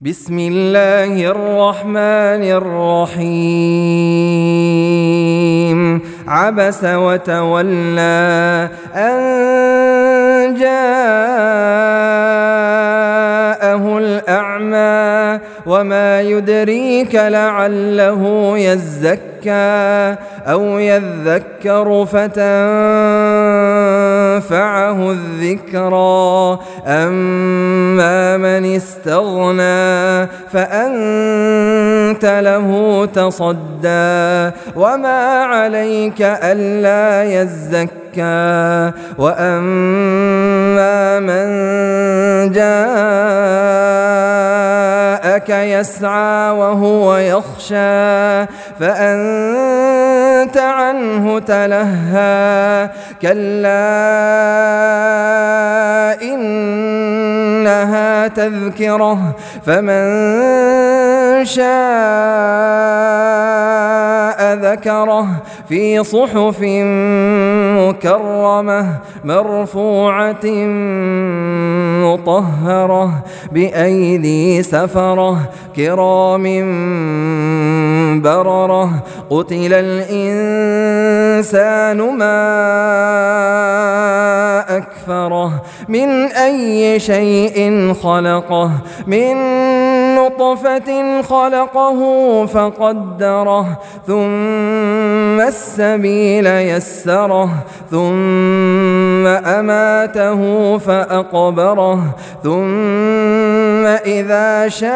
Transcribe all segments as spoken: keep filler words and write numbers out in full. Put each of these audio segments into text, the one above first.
بسم الله الرحمن الرحيم عبس وتولى أن جاءه الأعمى وما يدريك لعله يزكى أو يذكر فتنفعه الذكرى أما من استغنى فأنت له تصدى وما عليك ألا يزكى وأما من جاءك يسعى وهو يخشى فأنت عنه تلهى كلا إنها تذكرة فمن شاء ذكره في صحف مكرمة مرفوعة مطهرة بأيدي سفرة كرام بررة قتل الإنسان ما أكفره من أي شيء خلقه من نطفة خلقه فقدره ثم السبيل يسره ثم أماته فأقبره ثم إذا شاء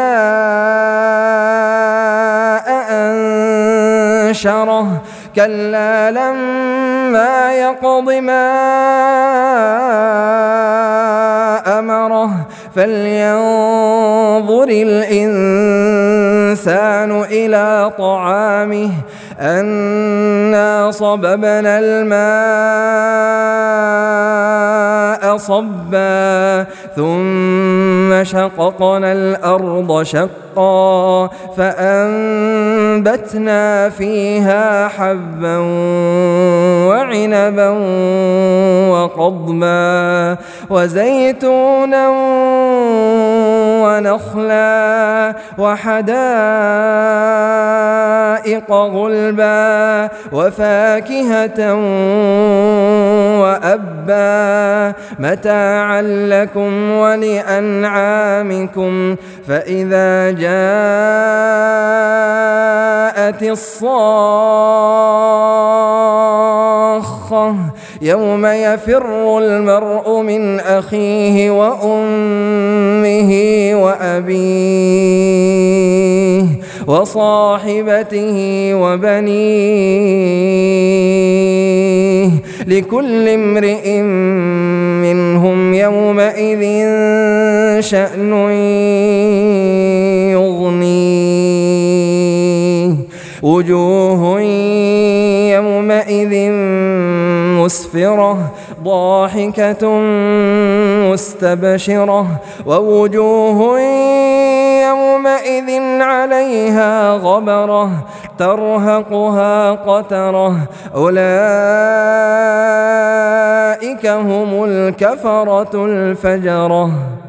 أنشره كلا لما يقض ما أمره فلينظر الإنسان إلى طعامه أنا صببنا الماء صبا ثم شققنا الأرض شقا فأنبتنا فيها حبا وعنبا وقضبا وزيتونا ونخلا وحدائق غلبا وفاكهة وأبا متاعا لكم ولأنعامكم فإذا جاءت الصاخة يوم يفر المرء من أخيه وأمه وأبيه وصاحبته وبنيه لكل امرئ منهم يومئذ شأن يغنيه وجوه يومئذ مسفرة ضاحكة مستبشرة ووجوه يومئذ عليها غبرة ترهقها قترة أولئك هم الكفرة الفجرة.